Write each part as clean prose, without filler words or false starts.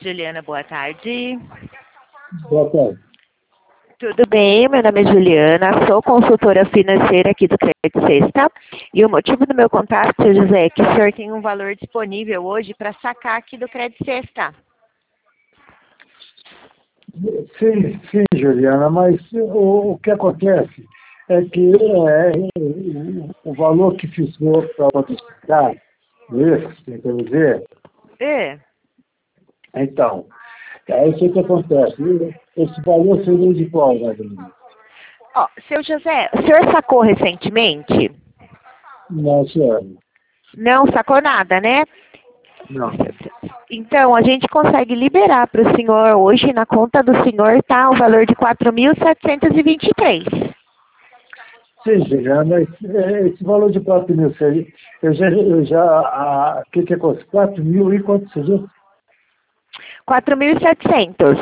Juliana, boa tarde. Boa tarde. Tudo bem? Meu nome é Juliana, sou consultora financeira aqui do Crédito Sexta. E o motivo do meu contato, seu José, é que o senhor tem um valor disponível hoje para sacar aqui do Crédito Sexta. Sim, Juliana, mas o que acontece é que o valor que ficou para modificar, esse, quer dizer, É. então, é isso que acontece. Esse valor seria de qual, mais ou menos? Ó, seu José, o senhor sacou recentemente? Não, senhora. Não sacou nada, né? Não. Então, a gente consegue liberar para o senhor hoje, na conta do senhor, tá o valor de 4.723. Sim, Juliana, mas esse valor de 4 mil seria, o que é 4 mil e quanto seria? 4.700.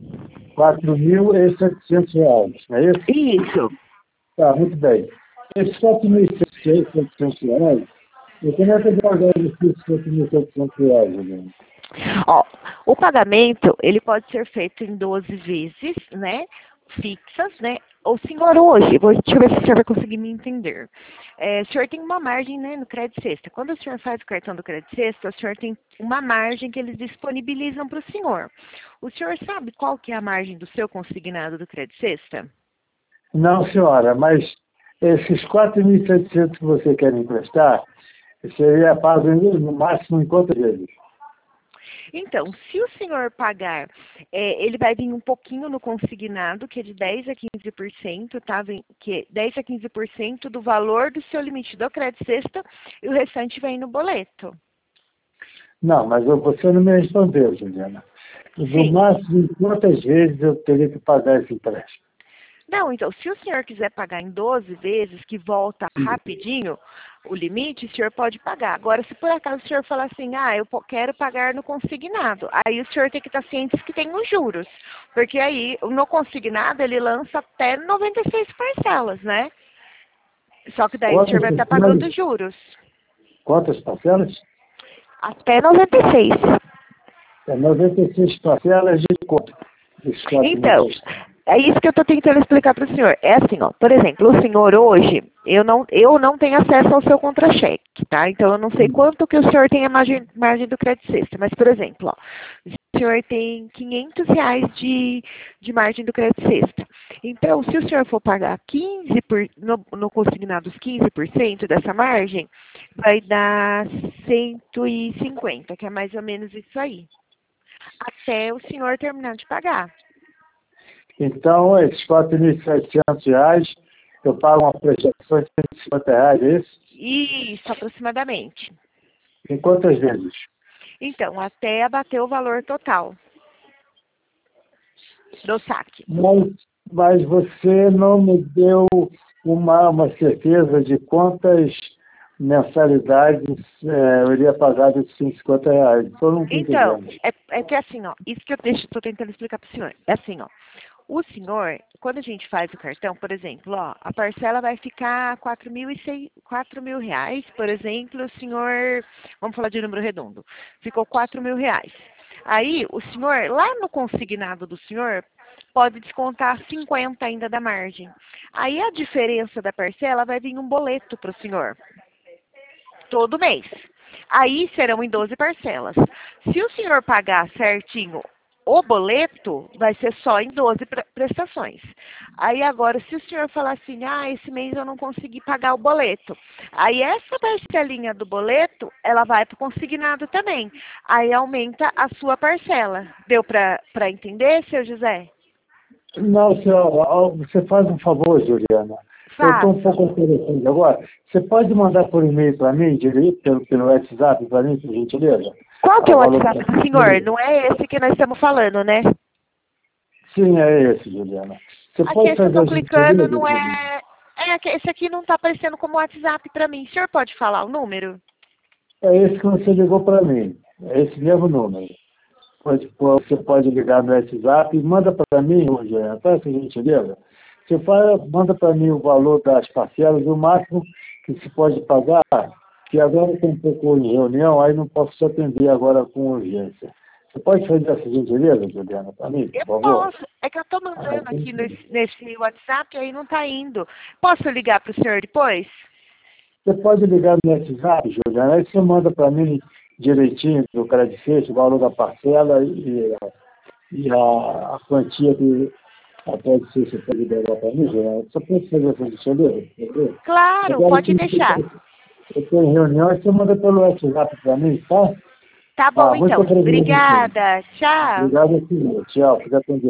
4.700 reais, não é isso? Isso. Tá, muito bem. Esses 4.700 reais, eu como é que eu vou pagar esses 4.700 reais, Juliana? Ó, o pagamento, ele pode ser feito em 12 vezes, né? Fixas, né? O senhor hoje, deixa eu ver se o senhor vai conseguir me entender. O senhor tem uma margem, né, no Crédito Sexta. Quando o senhor faz o cartão do Crédito Sexta, o senhor tem uma margem que eles disponibilizam para o senhor. O senhor sabe qual que é a margem do seu consignado do Crédito Sexta? Não, senhora, mas esses 4.700 que você quer me emprestar, seria pago no máximo em quantas vezes? Então, se o senhor pagar, ele vai vir um pouquinho no consignado, que é de 10 a 15%, tá? Que é 10 a 15% do valor do seu limite do Crédito Sexta, e o restante vem no boleto. Não, mas você não me respondeu, Juliana. No Sim. máximo, em quantas vezes eu teria que pagar esse empréstimo? Não, então, se o senhor quiser pagar em 12 vezes, que volta rapidinho o limite, o senhor pode pagar. Agora, se por acaso o senhor falar assim, eu quero pagar no consignado, aí o senhor tem que estar ciente que tem os juros. Porque aí, no consignado, ele lança até 96 parcelas, né? Só que daí o senhor Quantas vai estar parcelas? pagando juros. Quantas parcelas? Até 96. É 96 parcelas de quanto? Dos 4 mil. Então, é isso que eu estou tentando explicar para o senhor. É assim, ó, por exemplo, o senhor hoje, eu não tenho acesso ao seu contra-cheque, tá? Então, eu não sei quanto que o senhor tem a margem do Crédito Sexta, mas, por exemplo, ó, o senhor tem R$ 500 de margem do Crédito Sexta. Então, se o senhor for pagar no consignado os 15% dessa margem, vai dar 150, que é mais ou menos isso aí. Até o senhor terminar de pagar. Então, esses 4.700 reais, eu pago uma prestação de R$ 150, é isso? Isso, aproximadamente. Em quantas vezes? Então, até abater o valor total do saque. Mas você não me deu uma certeza de quantas mensalidades eu iria pagar desses R$ 150. Então, eu não estou Então, entendendo. é que assim, ó, isso que eu estou tentando explicar para o senhor. É assim, ó, o senhor, quando a gente faz o cartão, por exemplo, ó, a parcela vai ficar R$ 4.000, por exemplo, o senhor, vamos falar de número redondo, ficou R$ 4.000. Aí, o senhor, lá no consignado do senhor, pode descontar 50 ainda da margem. Aí, a diferença da parcela vai vir um boleto para o senhor, todo mês. Aí, serão em 12 parcelas. Se o senhor pagar certinho o boleto, vai ser só em 12 prestações. Aí agora, se o senhor falar assim, esse mês eu não consegui pagar o boleto. Aí essa parcelinha do boleto, ela vai para o consignado também. Aí aumenta a sua parcela. Deu para entender, seu José? Não, senhora, você faz um favor, Juliana. Eu estou um Faço. pouco interessado agora. Você pode mandar por e-mail para mim, direito, pelo WhatsApp, para mim, por gentileza? Qual que é o Valor WhatsApp do senhor? Não é esse que nós estamos falando, né? Sim, é esse, Juliana. Você Aqui, pode esse eu fazer estou a clicando, gentileza, não Juliana? é... Esse aqui não está aparecendo como WhatsApp para mim. O senhor pode falar o número? É esse que você ligou para mim. É esse mesmo número. Você pode ligar no WhatsApp e manda para mim, Juliana, faz essa gentileza. Manda para mim o valor das parcelas, o máximo que se pode pagar, que agora eu estou um pouco em reunião, aí não posso te atender agora com urgência. Você pode fazer essa gentileza, Juliana, para mim, por Eu favor? posso. É que eu estou mandando aqui nesse WhatsApp e aí não está indo. Posso ligar para o senhor depois? Você pode ligar no WhatsApp, Juliana, aí você manda para mim direitinho o crédito feito, o valor da parcela e a quantia que pode ser, você pode liberar para mim, Juliana. Você pode fazer essa gentileza? Entendeu? Claro, Agora, pode deixar. eu tenho reunião, você manda pelo WhatsApp para mim, tá? Tá bom, Muito então. obrigado. Obrigada. Tchau. Obrigado, senhor. Tchau. Fica atendendo.